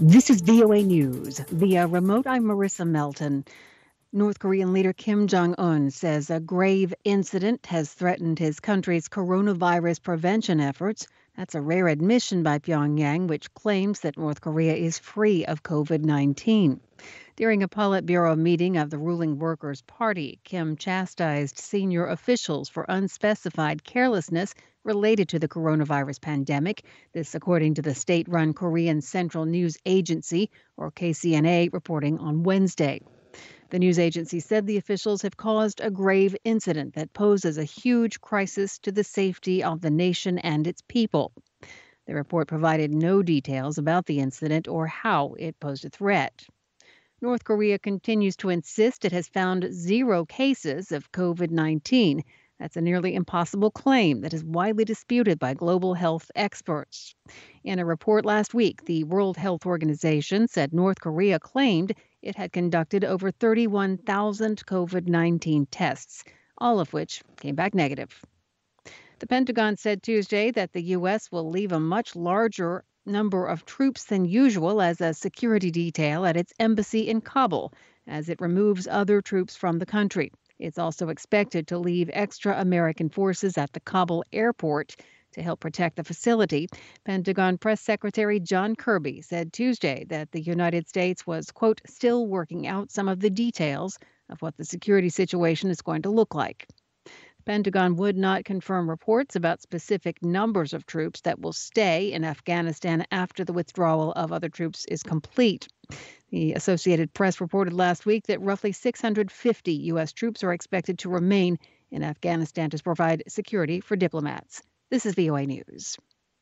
This is VOA News. Via remote, I'm Marissa Melton. North Korean leader Kim Jong-un says a grave incident has threatened his country's coronavirus prevention efforts. That's a rare admission by Pyongyang, which claims that North Korea is free of COVID-19. During a Politburo meeting of the ruling Workers' Party, Kim chastised senior officials for unspecified carelessness related to the coronavirus pandemic. This, according to the state-run Korean Central News Agency, or KCNA, reporting on Wednesday. The news agency said the officials have caused a grave incident that poses a huge crisis to the safety of the nation and its people. The report provided no details about the incident or how it posed a threat. North Korea continues to insist it has found 0 cases of COVID-19. That's a nearly impossible claim that is widely disputed by global health experts. In a report last week, the World Health Organization said North Korea claimed it had conducted over 31,000 COVID-19 tests, all of which came back negative. The Pentagon said Tuesday that the U.S. will leave a much larger number of troops than usual as a security detail at its embassy in Kabul as it removes other troops from the country. It's also expected to leave extra American forces at the Kabul airport to help protect the facility. Pentagon Press Secretary John Kirby said Tuesday that the United States was, quote, still working out some of the details of what the security situation is going to look like. Pentagon would not confirm reports about specific numbers of troops that will stay in Afghanistan after the withdrawal of other troops is complete. The Associated Press reported last week that roughly 650 U.S. troops are expected to remain in Afghanistan to provide security for diplomats. This is VOA News.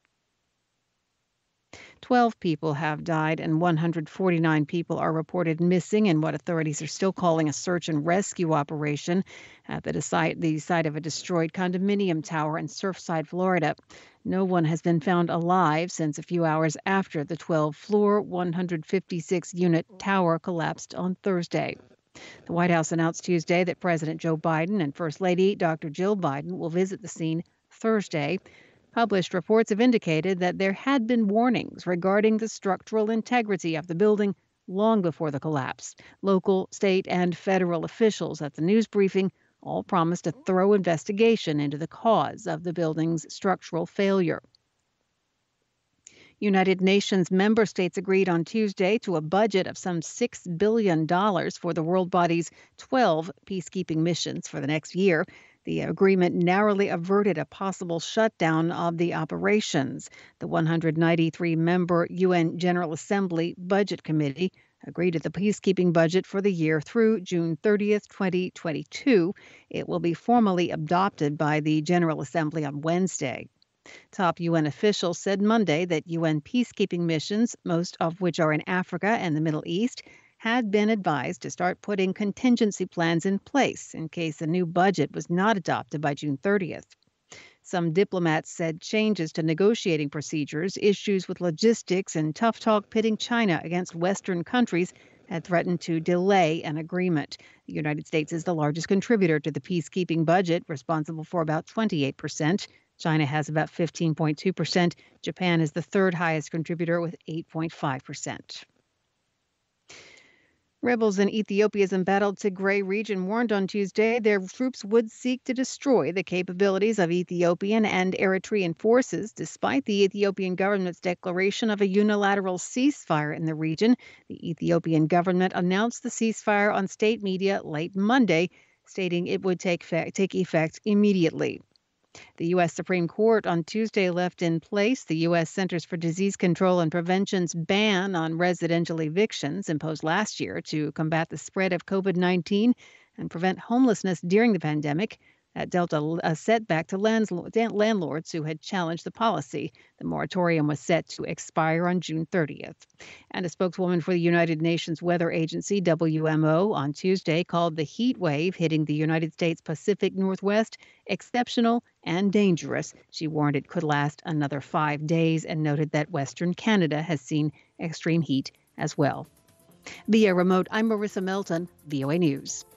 12 people have died and 149 people are reported missing in what authorities are still calling a search and rescue operation at the site of a destroyed condominium tower in Surfside, Florida. No one has been found alive since a few hours after the 12-floor, 156-unit tower collapsed on Thursday. The White House announced Tuesday that President Joe Biden and First Lady Dr. Jill Biden will visit the scene Thursday. Published reports have indicated that there had been warnings regarding the structural integrity of the building long before the collapse. Local, state, and federal officials at the news briefing all promised a thorough investigation into the cause of the building's structural failure. United Nations member states agreed on Tuesday to a budget of some $6 billion for the world body's 12 peacekeeping missions for the next year. The agreement narrowly averted a possible shutdown of the operations. The 193-member UN General Assembly Budget Committee agreed to the peacekeeping budget for the year through June 30th, 2022. It will be formally adopted by the General Assembly on Wednesday. Top UN officials said Monday that UN peacekeeping missions, most of which are in Africa and the Middle East, had been advised to start putting contingency plans in place in case a new budget was not adopted by June 30th. Some diplomats said changes to negotiating procedures, issues with logistics, and tough talk pitting China against Western countries had threatened to delay an agreement. The United States is the largest contributor to the peacekeeping budget, responsible for about 28%. China has about 15.2%. Japan is the third highest contributor with 8.5%. Rebels in Ethiopia's embattled Tigray region warned on Tuesday their troops would seek to destroy the capabilities of Ethiopian and Eritrean forces, despite the Ethiopian government's declaration of a unilateral ceasefire in the region. The Ethiopian government announced the ceasefire on state media late Monday, stating it would take effect immediately. The U.S. Supreme Court on Tuesday left in place the U.S. Centers for Disease Control and Prevention's ban on residential evictions imposed last year to combat the spread of COVID-19 and prevent homelessness during the pandemic. That dealt a setback to landlords who had challenged the policy. The moratorium was set to expire on June 30th. And a spokeswoman for the United Nations Weather Agency, WMO, on Tuesday called the heat wave hitting the United States Pacific Northwest exceptional and dangerous. She warned it could last another 5 days and noted that Western Canada has seen extreme heat as well. Via remote, I'm Marissa Melton, VOA News.